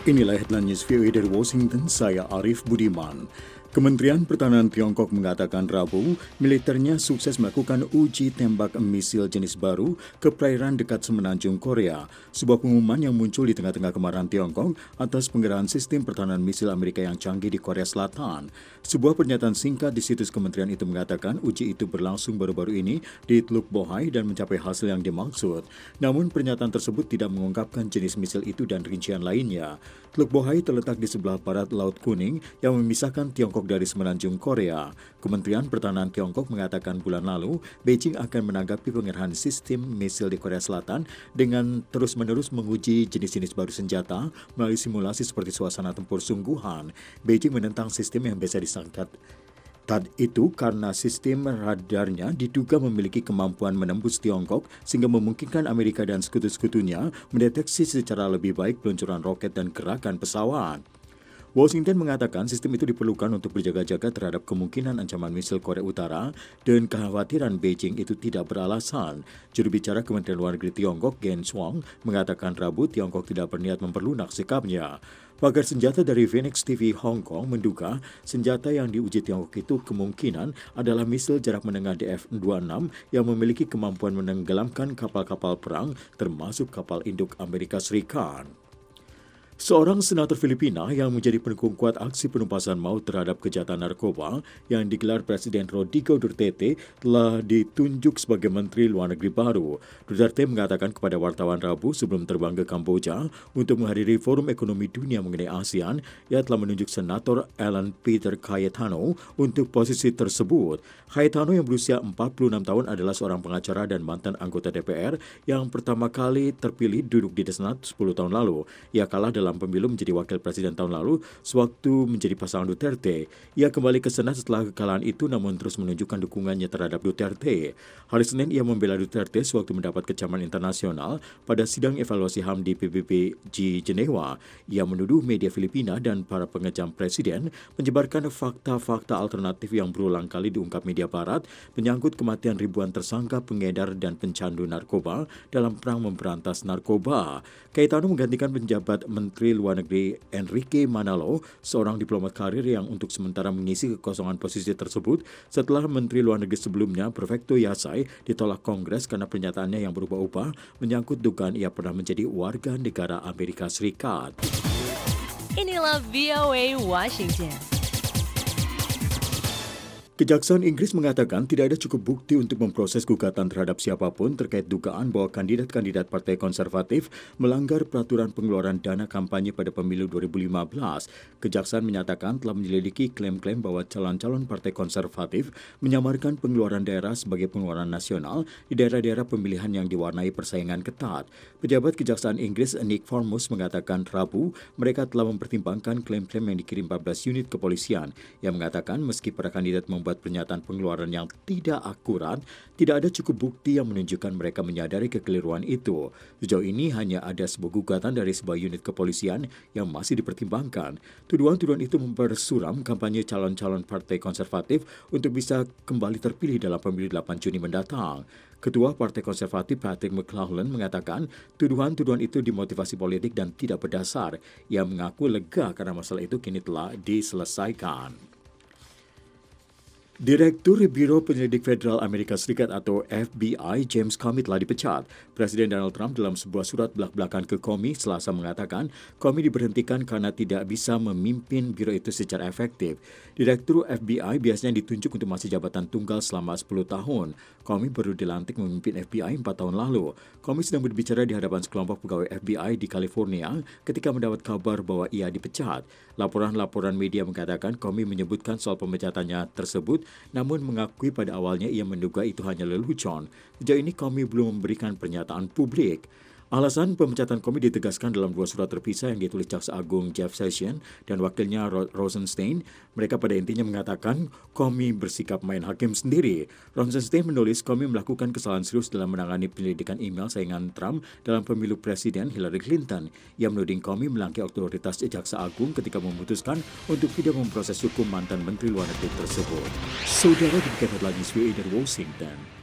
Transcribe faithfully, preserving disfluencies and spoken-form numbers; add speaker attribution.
Speaker 1: Inilah headline news V O A dari Washington, saya Arif Budiman. Kementerian Pertahanan Tiongkok mengatakan Rabu, militernya sukses melakukan uji tembak misil jenis baru ke perairan dekat semenanjung Korea, sebuah pengumuman yang muncul di tengah-tengah kemarahan Tiongkok atas penggerahan sistem pertahanan misil Amerika yang canggih di Korea Selatan. Sebuah pernyataan singkat di situs kementerian itu mengatakan uji itu berlangsung baru-baru ini di Teluk Bohai dan mencapai hasil yang dimaksud. Namun pernyataan tersebut tidak mengungkapkan jenis misil itu dan rincian lainnya. Teluk Bohai terletak di sebelah barat Laut Kuning yang memisahkan Tiongkok dari semenanjung Korea. Kementerian Pertahanan Tiongkok mengatakan bulan lalu, Beijing akan menanggapi pengerahan sistem misil di Korea Selatan dengan terus-menerus menguji jenis-jenis baru senjata melalui simulasi seperti suasana tempur sungguhan. Beijing menentang sistem yang biasa disangkat Tad itu karena sistem radarnya diduga memiliki kemampuan menembus Tiongkok sehingga memungkinkan Amerika dan sekutu-sekutunya mendeteksi secara lebih baik peluncuran roket dan gerakan pesawat. Washington mengatakan sistem itu diperlukan untuk berjaga-jaga terhadap kemungkinan ancaman misil Korea Utara dan kekhawatiran Beijing itu tidak beralasan. Juru bicara Kementerian Luar Negeri Tiongkok, Geng Shuang, mengatakan Rabu Tiongkok tidak berniat memperlunak sikapnya. Pakar senjata dari Phoenix T V Hong Kong menduga senjata yang diuji Tiongkok itu kemungkinan adalah misil jarak menengah D F dua puluh enam yang memiliki kemampuan menenggelamkan kapal-kapal perang termasuk kapal induk Amerika Serikat. Seorang senator Filipina yang menjadi pendukung kuat aksi penumpasan maut terhadap kejahatan narkoba yang digelar Presiden Rodrigo Duterte telah ditunjuk sebagai Menteri Luar Negeri baru. Duterte mengatakan kepada wartawan Rabu sebelum terbang ke Kamboja untuk menghadiri Forum Ekonomi Dunia mengenai ASEAN, ia telah menunjuk Senator Alan Peter Cayetano untuk posisi tersebut. Cayetano yang berusia empat puluh enam tahun adalah seorang pengacara dan mantan anggota D P R yang pertama kali terpilih duduk di Senat sepuluh tahun lalu. Ia kalah dalam pemilu menjadi wakil presiden tahun lalu sewaktu menjadi pasangan Duterte. Ia kembali ke Senat setelah kekalahan itu namun terus menunjukkan dukungannya terhadap Duterte. Hari Senin ia membela Duterte sewaktu mendapat kecaman internasional pada sidang evaluasi H A M di P B B G Jenewa. Ia menuduh media Filipina dan para pengecam presiden menyebarkan fakta-fakta alternatif yang berulang kali diungkap media barat menyangkut kematian ribuan tersangka pengedar dan pencandu narkoba dalam perang memberantas narkoba. Cayetano menggantikan penjabat Menteri Luar Negeri Enrique Manalo, seorang diplomat karir yang untuk sementara mengisi kekosongan posisi tersebut setelah Menteri Luar Negeri sebelumnya, Prefecto Yasai, ditolak Kongres karena pernyataannya yang berubah-ubah menyangkut dugaan ia pernah menjadi warga negara Amerika Serikat.
Speaker 2: Inilah V O A Washington.
Speaker 1: Kejaksaan Inggris mengatakan tidak ada cukup bukti untuk memproses gugatan terhadap siapapun terkait dugaan bahwa kandidat-kandidat Partai Konservatif melanggar peraturan pengeluaran dana kampanye pada pemilu dua ribu lima belas. Kejaksaan menyatakan telah menyelidiki klaim-klaim bahwa calon-calon Partai Konservatif menyamarkan pengeluaran daerah sebagai pengeluaran nasional di daerah-daerah pemilihan yang diwarnai persaingan ketat. Pejabat Kejaksaan Inggris Nick Farmus mengatakan Rabu mereka telah mempertimbangkan klaim-klaim yang dikirim empat belas unit kepolisian yang mengatakan meski para kandidat membuat pernyataan pengeluaran yang tidak akurat, tidak ada cukup bukti yang menunjukkan mereka menyadari kekeliruan itu. Sejauh ini hanya ada sebuah gugatan dari sebuah unit kepolisian yang masih dipertimbangkan. Tuduhan-tuduhan itu mempersuram kampanye calon-calon Partai Konservatif untuk bisa kembali terpilih dalam pemilu delapan Juni mendatang. Ketua Partai Konservatif Patrick McClellan mengatakan tuduhan-tuduhan itu dimotivasi politik dan tidak berdasar. Ia mengaku lega karena masalah itu kini telah diselesaikan. Direktur Biro Penyelidik Federal Amerika Serikat atau F B I James Comey telah dipecat. Presiden Donald Trump dalam sebuah surat belak-belakan ke Comey Selasa mengatakan Comey diberhentikan karena tidak bisa memimpin biro itu secara efektif. Direktur F B I biasanya ditunjuk untuk masa jabatan tunggal selama sepuluh tahun. Comey baru dilantik memimpin F B I empat tahun lalu. Comey sedang berbicara di hadapan sekelompok pegawai F B I di California ketika mendapat kabar bahwa ia dipecat. Laporan-laporan media mengatakan Comey menyebutkan soal pemecatannya tersebut namun mengakui pada awalnya ia menduga itu hanya lelucon. Sejauh ini Comey belum memberikan pernyataan publik. Alasan pemecatan Comey ditegaskan dalam dua surat terpisah yang ditulis Jaksa Agung Jeff Sessions dan wakilnya Rosenstein. Mereka pada intinya mengatakan Comey bersikap main hakim sendiri. Rosenstein menulis Comey melakukan kesalahan serius dalam menangani penyelidikan email saingan Trump dalam pemilu presiden Hillary Clinton. Ia menuding Comey melanggar otoritas Jaksa Agung ketika memutuskan untuk tidak memproses hukum mantan Menteri Luar Negeri tersebut. Saudara, demikian headline news V O A dari Washington.